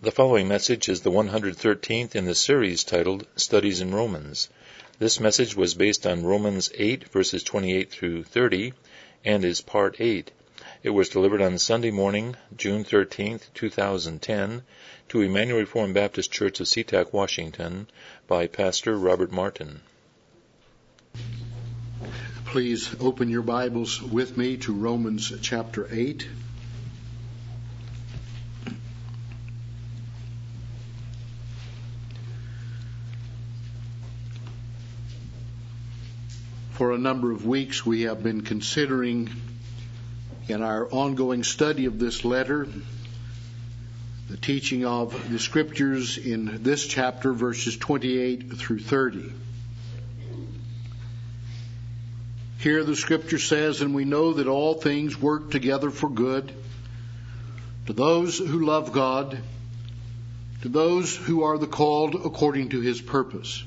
The following message is the 113th in the series titled Studies in Romans. This message was based on Romans 8, verses 28 through 30, and is part 8. It was delivered on Sunday morning, June 13th, 2010, to Emmanuel Reformed Baptist Church of SeaTac, Washington, by Pastor Robert Martin. Please open your Bibles with me to Romans chapter 8. For a number of weeks we have been considering in our ongoing study of this letter the teaching of the Scriptures in this chapter, verses 28 through 30. Here the Scripture says, "And we know that all things work together for good to those who love God, to those who are the called according to His purpose.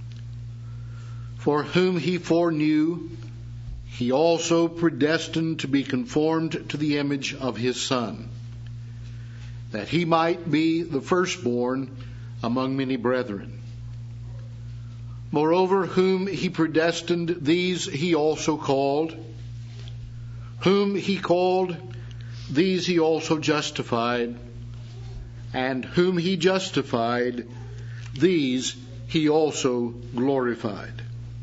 For whom He foreknew, He also predestined to be conformed to the image of His Son, that He might be the firstborn among many brethren. Moreover, whom He predestined, these He also called. Whom He called, these He also justified. And whom He justified, these He also glorified."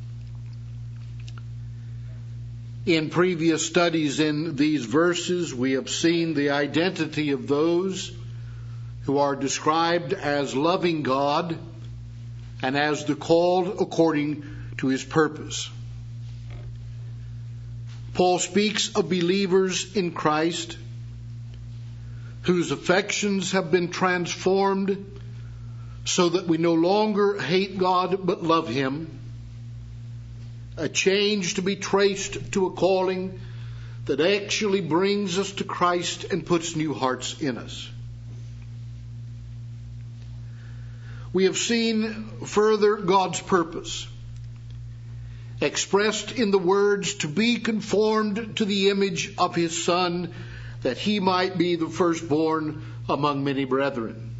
In previous studies in these verses, we have seen the identity of those who are described as loving God and as the called according to His purpose. Paul speaks of believers in Christ whose affections have been transformed so that we no longer hate God but love Him. A change to be traced to a calling that actually brings us to Christ and puts new hearts in us. We have seen further God's purpose, expressed in the words, to be conformed to the image of His Son, that He might be the firstborn among many brethren.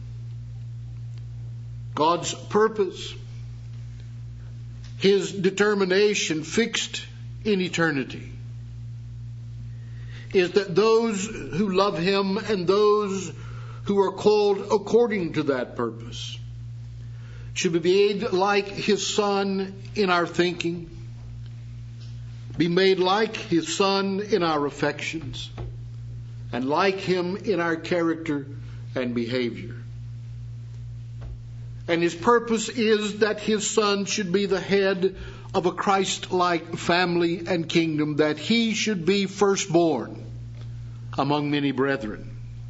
God's purpose, His determination fixed in eternity, is that those who love Him and those who are called according to that purpose should be made like His Son in our thinking, be made like His Son in our affections, and like Him in our character and behavior. And His purpose is that His Son should be the head of a Christ-like family and kingdom, that He should be firstborn among many brethren.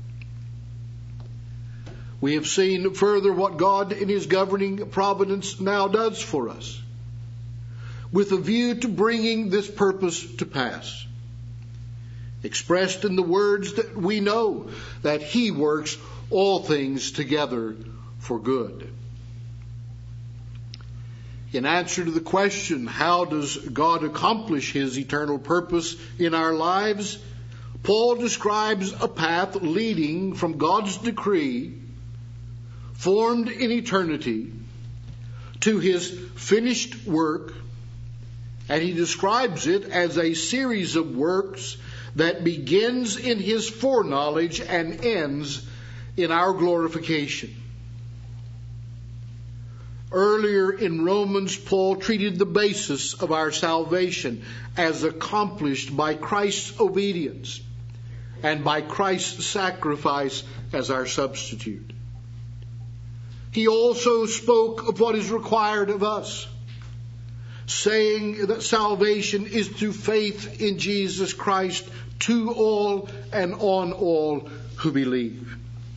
We have seen further what God in His governing providence now does for us, with a view to bringing this purpose to pass, expressed in the words that we know, that He works all things together for good. In answer to the question, how does God accomplish His eternal purpose in our lives, Paul describes a path leading from God's decree, formed in eternity, to His finished work, and he describes it as a series of works that begins in His foreknowledge and ends in our glorification. Earlier in Romans, Paul treated the basis of our salvation as accomplished by Christ's obedience and by Christ's sacrifice as our substitute. He also spoke of what is required of us, saying that salvation is through faith in Jesus Christ to all and on all who believe.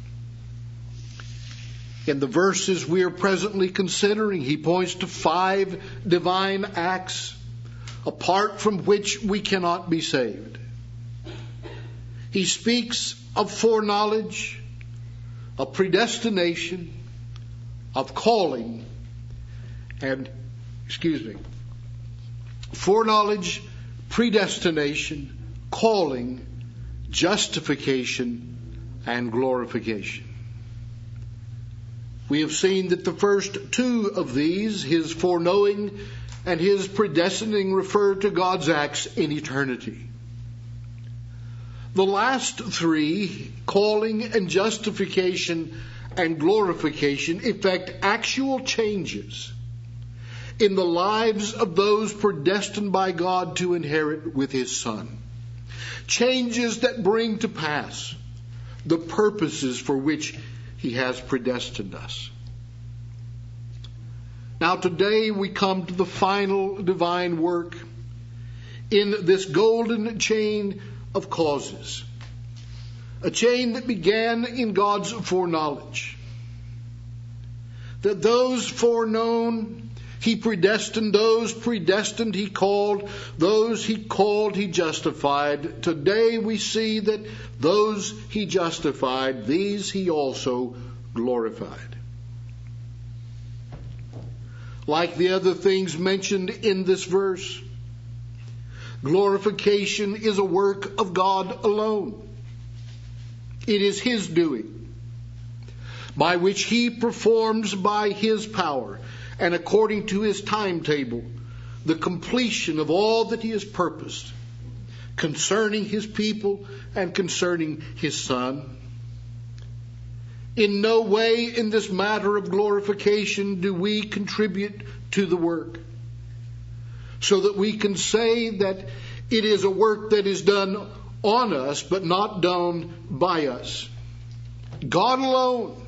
In the verses we are presently considering, he points to 5 divine acts apart from which we cannot be saved. He speaks of foreknowledge, of predestination, of calling, foreknowledge, predestination, calling, justification, and glorification. We have seen that the first two of these, his foreknowing and his predestining, refer to God's acts in eternity. The last three, calling and justification and glorification, effect actual changes in the lives of those predestined by God to inherit with his Son. Changes that bring to pass the purposes for which he has predestined us. Now today we come to the final divine work in this golden chain of causes. A chain that began in God's foreknowledge. That those foreknown he predestined, those predestined he called he justified. Today we see that those he justified, these he also glorified. Like the other things mentioned in this verse, glorification is a work of God alone. It is his doing, by which he performs by his power and according to his timetable the completion of all that he has purposed concerning his people and concerning his Son. In no way in this matter of glorification do we contribute to the work, so that we can say that it is a work that is done on us but not done by us. God alone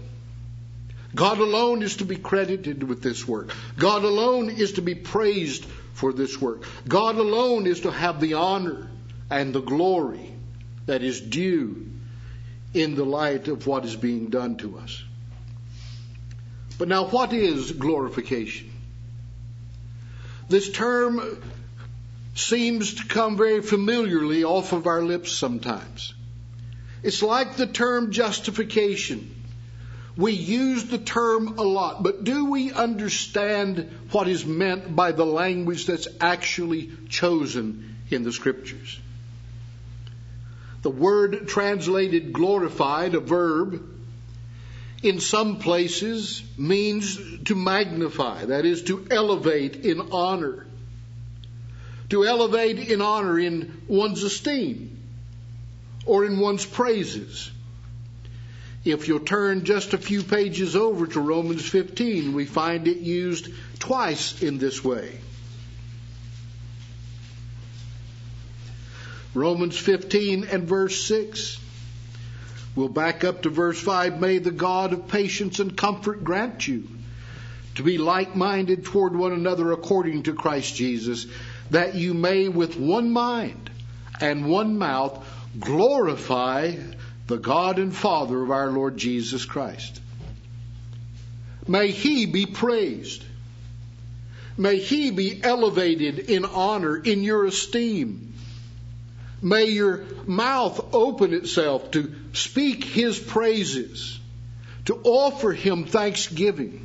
is to be credited with this work. God alone is to be praised for this work. God alone is to have the honor and the glory that is due in the light of what is being done to us. But now, what is glorification? This term seems to come very familiarly off of our lips sometimes. It's like the term justification. We use the term a lot, but do we understand what is meant by the language that's actually chosen in the Scriptures? The word translated glorified, a verb, in some places means to magnify, that is, to elevate in honor. To elevate in honor in one's esteem or in one's praises. If you'll turn just a few pages over to Romans 15, we find it used twice in this way. Romans 15 and verse 6. We'll back up to verse 5. May the God of patience and comfort grant you to be like-minded toward one another according to Christ Jesus, that you may with one mind and one mouth glorify the God and Father of our Lord Jesus Christ. May he be praised. May he be elevated in honor, in your esteem. May your mouth open itself to speak his praises, to offer him thanksgiving.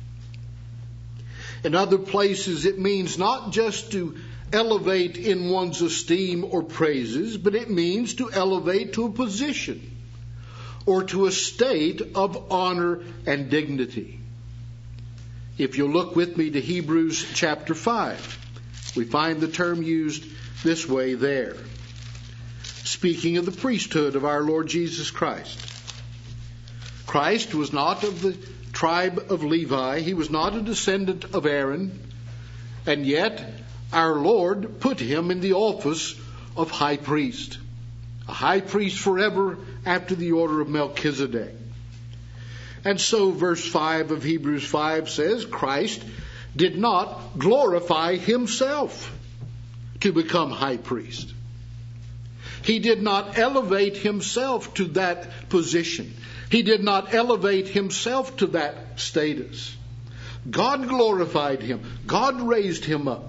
In other places, it means not just to elevate in one's esteem or praises, but it means to elevate to a position or to a state of honor and dignity. If you look with me to Hebrews chapter 5, we find the term used this way there, speaking of the priesthood of our Lord Jesus Christ. Christ was not of the tribe of Levi. He was not a descendant of Aaron. And yet, our Lord put him in the office of high priest. A high priest forever after the order of Melchizedek. And so verse 5 of Hebrews 5 says, Christ did not glorify himself to become high priest. He did not elevate himself to that position. He did not elevate himself to that status. God glorified him. God raised him up.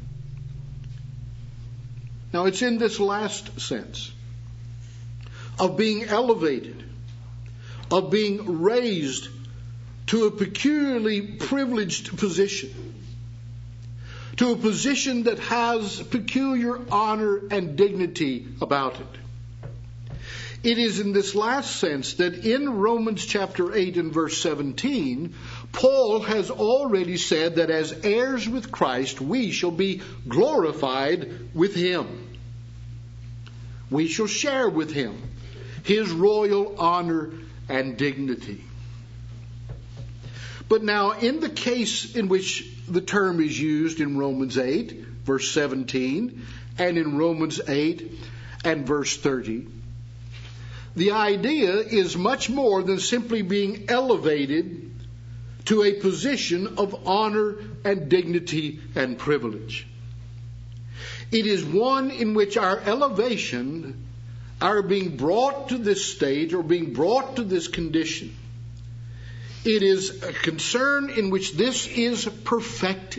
Now it's in this last sense of being elevated, of being raised to a peculiarly privileged position, to a position that has peculiar honor and dignity about it. It is in this last sense that in Romans chapter 8 and verse 17, Paul has already said that as heirs with Christ, we shall be glorified with him. We shall share with him his royal honor and dignity. But now, in the case in which the term is used in Romans 8, verse 17, and in Romans 8 and verse 30, the idea is much more than simply being elevated to a position of honor and dignity and privilege. It is one in which our elevation, our being brought to this stage or being brought to this condition, it is a concern in which this is perfected.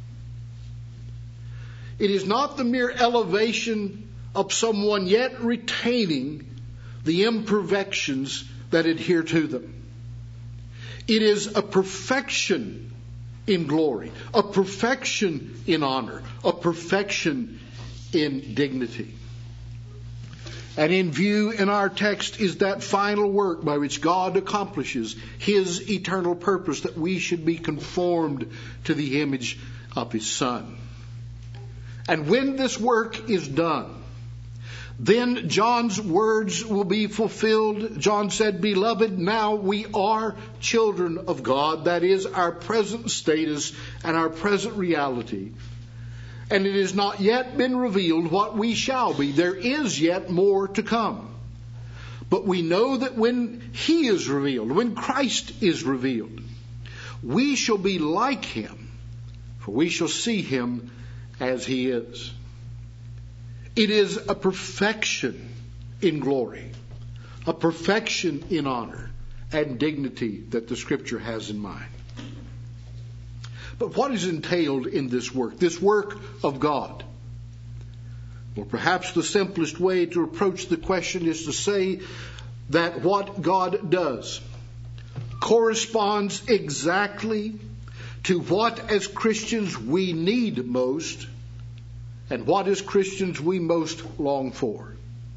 It is not the mere elevation of someone yet retaining the imperfections that adhere to them. It is a perfection in glory, a perfection in honor, a perfection in dignity. And in view in our text is that final work by which God accomplishes his eternal purpose, that we should be conformed to the image of his Son. And when this work is done, then John's words will be fulfilled. John said, "Beloved, now we are children of God." That is our present status and our present reality. And it has not yet been revealed what we shall be. There is yet more to come. But we know that when he is revealed, when Christ is revealed, we shall be like him, for we shall see him as he is. It is a perfection in glory, a perfection in honor and dignity that the Scripture has in mind. But what is entailed in this work of God? Well, perhaps the simplest way to approach the question is to say that what God does corresponds exactly to what as Christians we need most and what as Christians we most long for.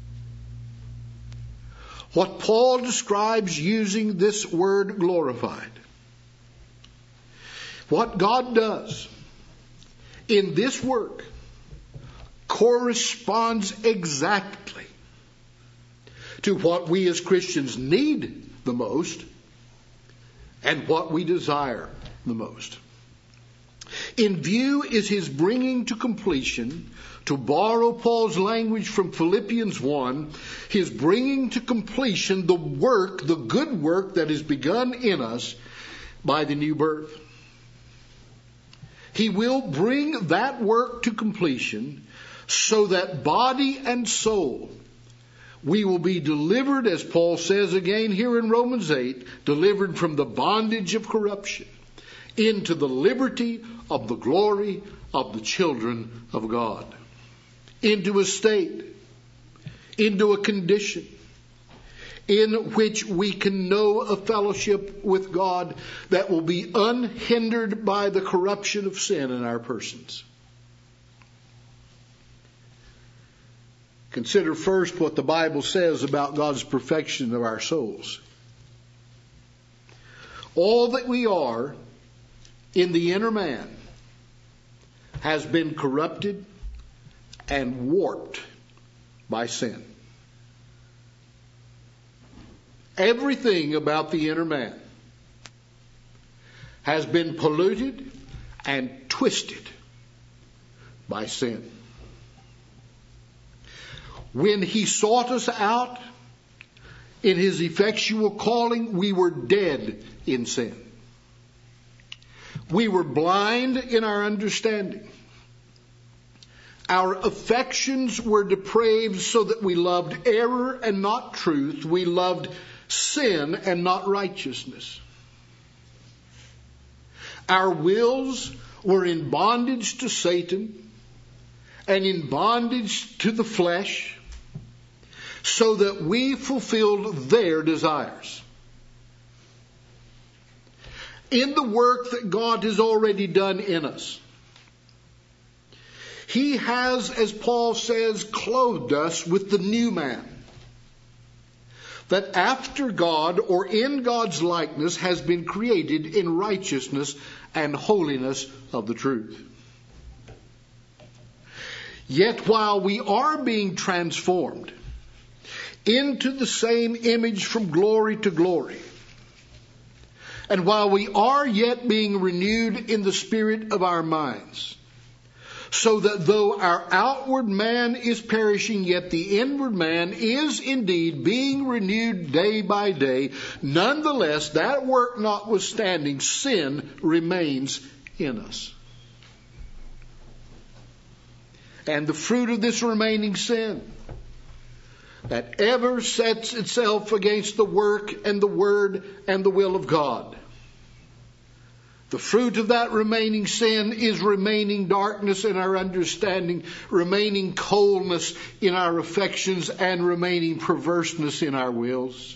What Paul describes using this word glorified, what God does in this work corresponds exactly to what we as Christians need the most and what we desire the most. In view is his bringing to completion, to borrow Paul's language from Philippians 1, his bringing to completion the work, the good work that is begun in us by the new birth. He will bring that work to completion so that body and soul, we will be delivered, as Paul says again here in Romans 8, delivered from the bondage of corruption into the liberty of the glory of the children of God. Into a state, into a condition in which we can know a fellowship with God that will be unhindered by the corruption of sin in our persons. Consider first what the Bible says about God's perfection of our souls. All that we are in the inner man has been corrupted and warped by sin. Everything about the inner man has been polluted and twisted by sin. When he sought us out in his effectual calling, we were dead in sin. We were blind in our understanding. Our affections were depraved so that we loved error and not truth. We loved sin and not righteousness. Our wills were in bondage to Satan and in bondage to the flesh so that we fulfilled their desires. In the work that God has already done in us, he has, as Paul says, clothed us with the new man. that after God or in God's likeness has been created in righteousness and holiness of the truth. Yet while we are being transformed into the same image from glory to glory, and while we are yet being renewed in the spirit of our minds, so that though our outward man is perishing, yet the inward man is indeed being renewed day by day, nonetheless, that work notwithstanding, sin remains in us. And the fruit of this remaining sin that ever sets itself against the work and the word and the will of God, the fruit of that remaining sin is remaining darkness in our understanding, remaining coldness in our affections, and remaining perverseness in our wills.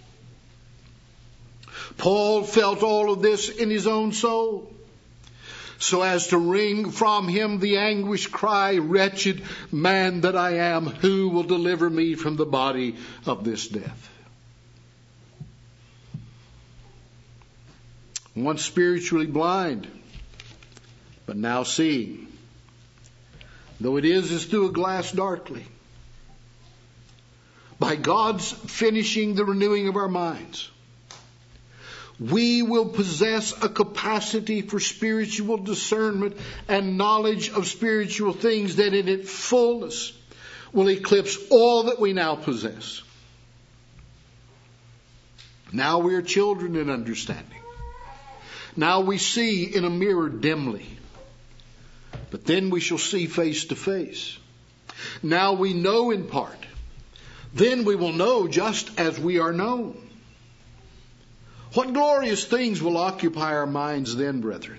Paul felt all of this in his own soul, so as to wring from him the anguished cry, "Wretched man that I am, who will deliver me from the body of this death?" Once spiritually blind, but now seeing, though it is as through a glass darkly. By God's finishing the renewing of our minds, we will possess a capacity for spiritual discernment and knowledge of spiritual things that in its fullness will eclipse all that we now possess. Now we are children in understanding. Now we see in a mirror dimly, but then we shall see face to face. Now we know in part, then we will know just as we are known. What glorious things will occupy our minds then, brethren?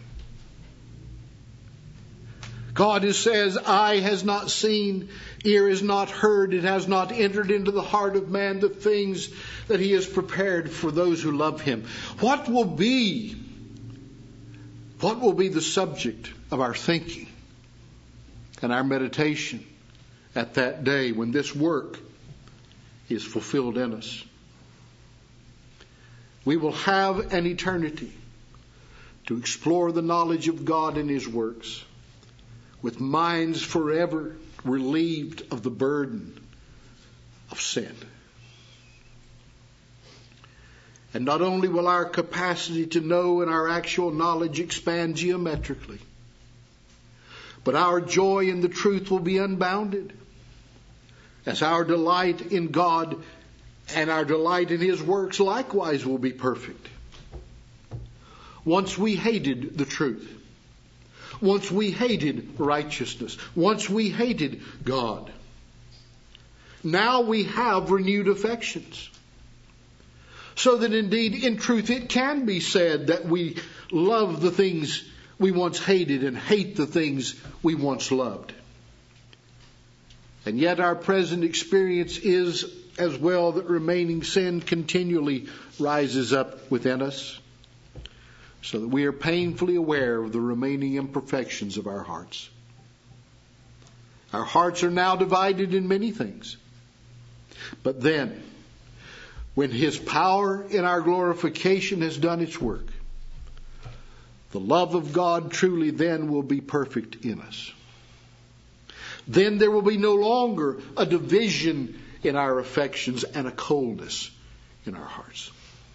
God says, "Eye has not seen, ear has not heard, it has not entered into the heart of man the things that he has prepared for those who love him." What will be the subject of our thinking and our meditation at that day when this work is fulfilled in us? We will have an eternity to explore the knowledge of God and his works, with minds forever relieved of the burden of sin. And not only will our capacity to know and our actual knowledge expand geometrically, but our joy in the truth will be unbounded, as our delight in God and our delight in his works likewise will be perfect. Once we hated the truth. Once we hated righteousness. Once we hated God. Now we have renewed affections. So that indeed, in truth, it can be said that we love the things we once hated and hate the things we once loved. And yet our present experience is as well that remaining sin continually rises up within us, so that we are painfully aware of the remaining imperfections of our hearts. Our hearts are now divided in many things. But then, when his power in our glorification has done its work, the love of God truly then will be perfect in us. Then there will be no longer a division in our affections and a coldness in our hearts.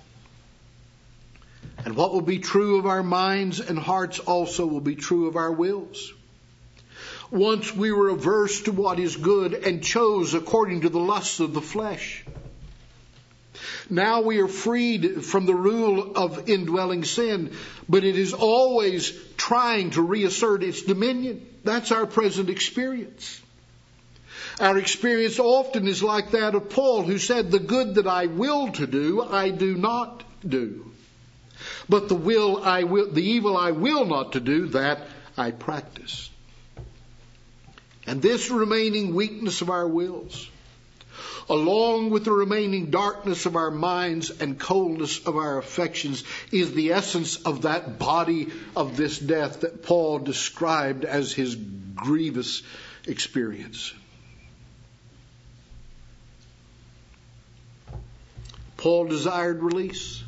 And what will be true of our minds and hearts also will be true of our wills. Once we were averse to what is good and chose according to the lusts of the flesh. Now we are freed from the rule of indwelling sin, but it is always trying to reassert its dominion. That's our present experience. Our experience often is like that of Paul, who said, "The good that I will to do, I do not do. But the evil I will not to do, that I practice." And this remaining weakness of our wills, along with the remaining darkness of our minds and coldness of our affections, is the essence of that body of this death that Paul described as his grievous experience. Paul desired release.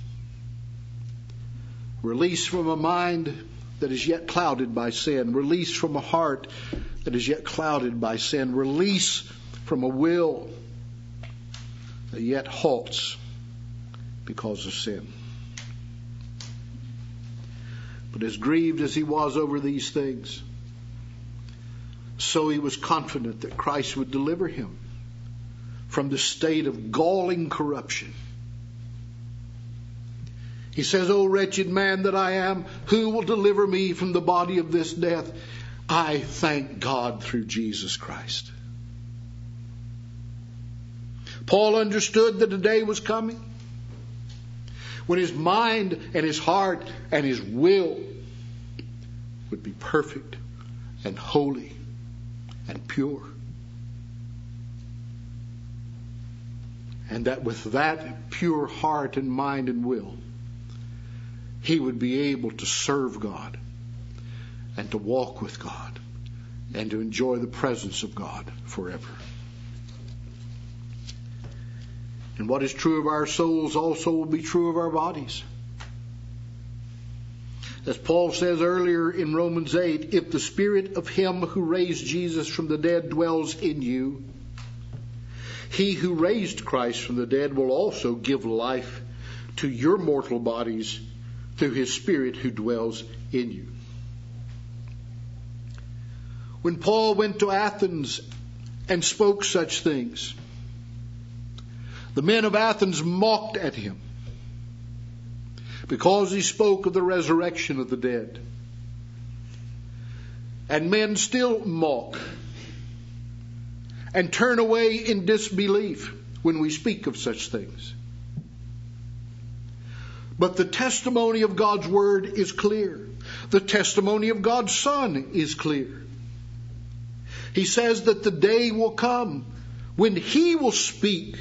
Release from a mind that is yet clouded by sin. Release from a heart that is yet clouded by sin. Release from a will that yet halts because of sin. But as grieved as he was over these things, so he was confident that Christ would deliver him from the state of galling corruption. He says, "O wretched man that I am, who will deliver me from the body of this death? I thank God through Jesus Christ." Paul understood that a day was coming when his mind and his heart and his will would be perfect and holy and pure. And that with that pure heart and mind and will, he would be able to serve God and to walk with God and to enjoy the presence of God forever. And what is true of our souls also will be true of our bodies. As Paul says earlier in Romans 8, if the spirit of him who raised Jesus from the dead dwells in you, he who raised Christ from the dead will also give life to your mortal bodies through his Spirit who dwells in you. When Paul went to Athens and spoke such things, the men of Athens mocked at him because he spoke of the resurrection of the dead. And men still mock and turn away in disbelief when we speak of such things. But the testimony of God's Word is clear. The testimony of God's Son is clear. He says that the day will come when He will speak,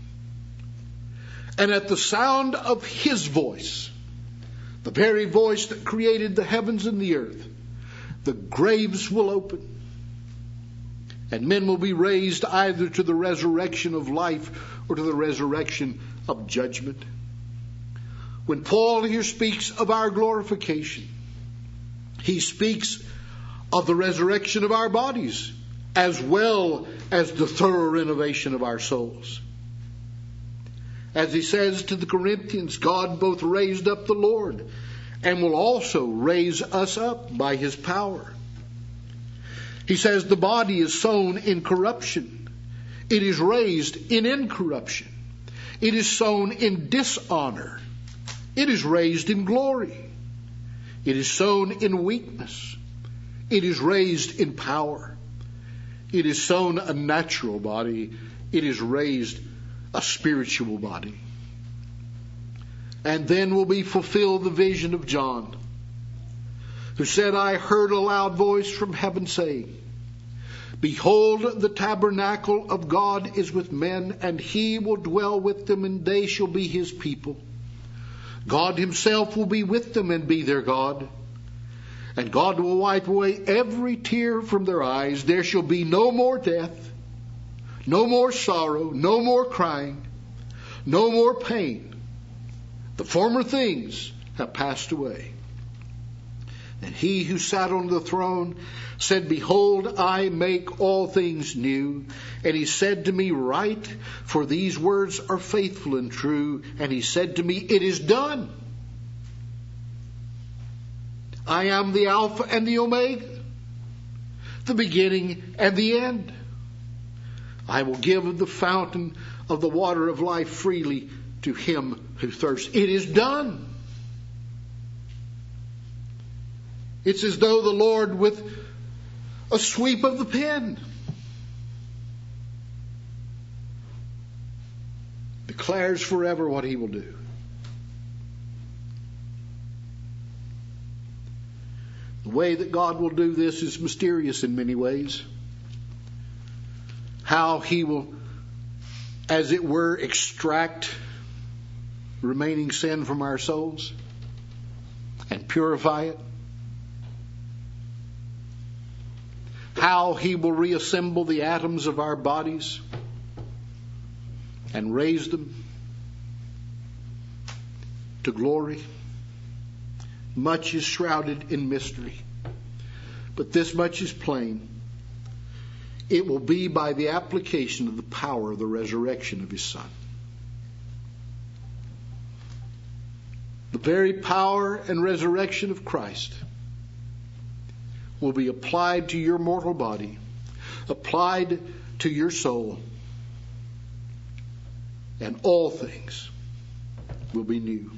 and at the sound of His voice, the very voice that created the heavens and the earth, the graves will open, and men will be raised either to the resurrection of life or to the resurrection of judgment. When Paul here speaks of our glorification, he speaks of the resurrection of our bodies as well as the thorough renovation of our souls. As he says to the Corinthians, God both raised up the Lord and will also raise us up by His power. He says the body is sown in corruption. It is raised in incorruption. It is sown in dishonor. It is raised in glory. It is sown in weakness. It is raised in power. It is sown a natural body. It is raised a spiritual body. And then will be fulfilled the vision of John, who said, I heard a loud voice from heaven saying, Behold, the tabernacle of God is with men, and He will dwell with them, and they shall be His people. God Himself will be with them and be their God. And God will wipe away every tear from their eyes. There shall be no more death, no more sorrow, no more crying, no more pain. The former things have passed away. And He who sat on the throne said, Behold, I make all things new. And He said to me, Write, for these words are faithful and true. And He said to me, It is done. I am the Alpha and the Omega, the beginning and the end. I will give of the fountain of the water of life freely to him who thirsts. It is done. It's as though the Lord, with a sweep of the pen, declares forever what He will do. The way that God will do this is mysterious in many ways. How He will, as it were, extract remaining sin from our souls and purify it. How He will reassemble the atoms of our bodies and raise them. to glory. Much is shrouded in mystery, but this much is plain. It will be by the application of the power of the resurrection of His Son. The very power and resurrection of Christ will be applied to your mortal body, applied to your soul, and all things will be new.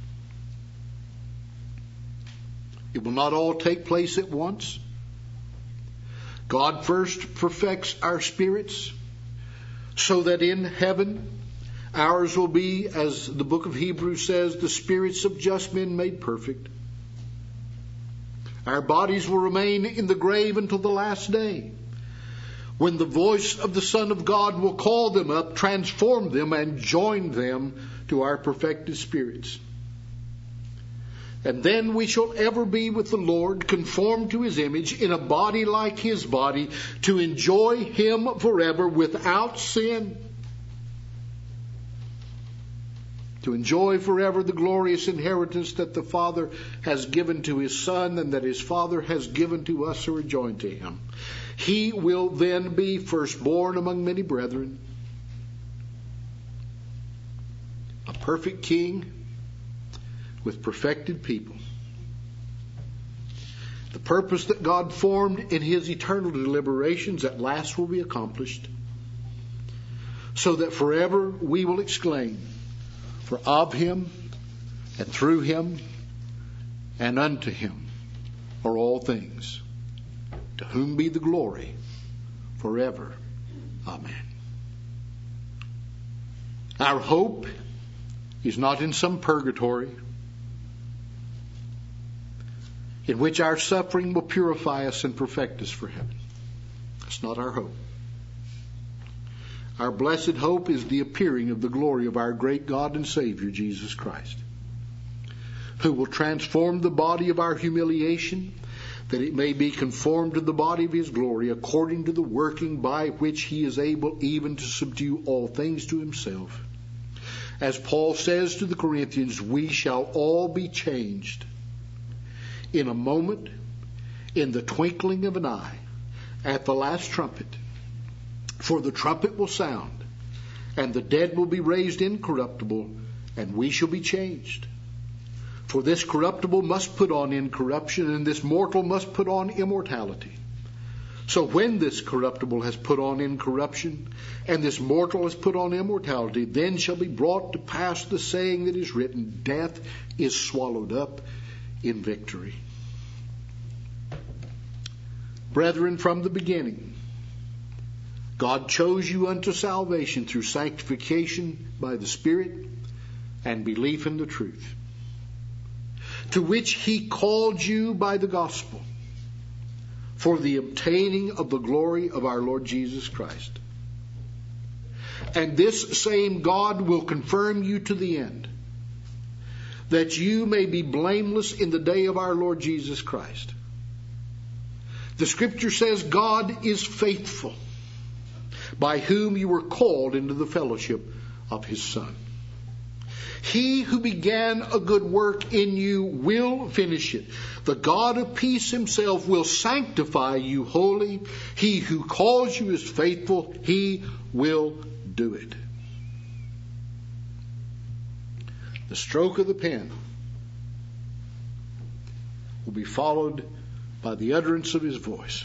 It will not all take place at once. God first perfects our spirits so that in heaven ours will be, as the book of Hebrews says, the spirits of just men made perfect. Our bodies will remain in the grave until the last day, when the voice of the Son of God will call them up, transform them, and join them to our perfected spirits. And then we shall ever be with the Lord, conformed to His image, in a body like His body, to enjoy Him forever without sin. To enjoy forever the glorious inheritance that the Father has given to His Son, and that His Father has given to us who are joined to Him. He will then be firstborn among many brethren, a perfect King with perfected people. The purpose that God formed in His eternal deliberations at last will be accomplished, so that forever we will exclaim, for of Him and through Him and unto Him are all things, to whom be the glory forever. Amen. Our hope is not in some purgatory in which our suffering will purify us and perfect us for heaven. That's not our hope. Our blessed hope is the appearing of the glory of our great God and Savior, Jesus Christ, who will transform the body of our humiliation, that it may be conformed to the body of His glory, according to the working by which He is able even to subdue all things to Himself. As Paul says to the Corinthians, we shall all be changed in a moment, in the twinkling of an eye, at the last trumpet. For the trumpet will sound, and the dead will be raised incorruptible, and we shall be changed. For this corruptible must put on incorruption, and this mortal must put on immortality. So when this corruptible has put on incorruption, and this mortal has put on immortality, then shall be brought to pass the saying that is written, death is swallowed up in victory. Brethren, from the beginning, God chose you unto salvation through sanctification by the Spirit and belief in the truth, to which He called you by the gospel, for the obtaining of the glory of our Lord Jesus Christ. And this same God will confirm you to the end, that you may be blameless in the day of our Lord Jesus Christ. The Scripture says God is faithful, by whom you were called into the fellowship of His Son. He who began a good work in you will finish it. The God of peace Himself will sanctify you wholly. He who calls you is faithful. He will do it. The stroke of the pen will be followed by the utterance of His voice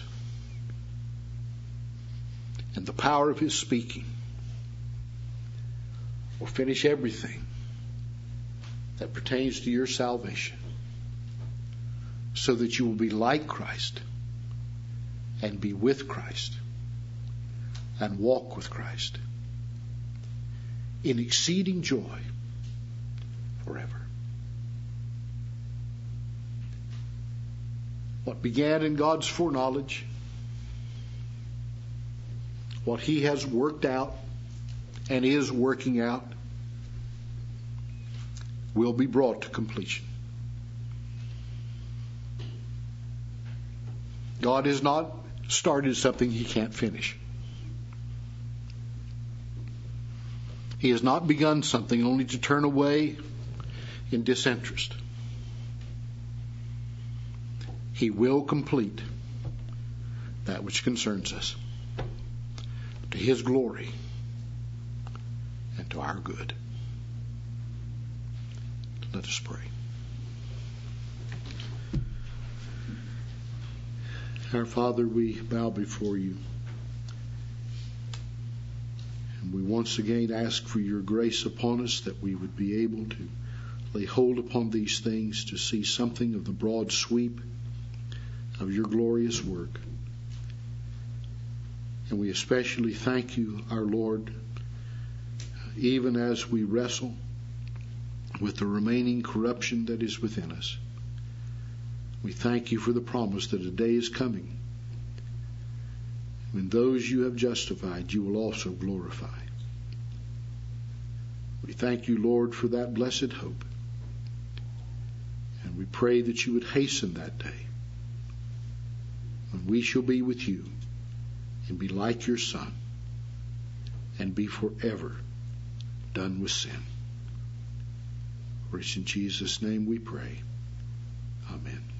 and the power of His speaking will finish everything that pertains to your salvation, so that you will be like Christ and be with Christ and walk with Christ in exceeding joy forever. What began in God's foreknowledge, what He has worked out and is working out, will be brought to completion. God has not started something He can't finish. He has not begun something only to turn away in disinterest. He will complete that which concerns us to His glory and to our good. Let us pray. Our Father, we bow before You. And we once again ask for Your grace upon us, that we would be able to lay hold upon these things, to see something of the broad sweep of Your glorious work. And we especially thank You, our Lord, even as we wrestle with the remaining corruption that is within us. We thank You for the promise that a day is coming when those You have justified, You will also glorify. We thank You, Lord, for that blessed hope. And we pray that You would hasten that day when we shall be with You and be like Your Son and be forever done with sin. For it's in Jesus' name we pray. Amen.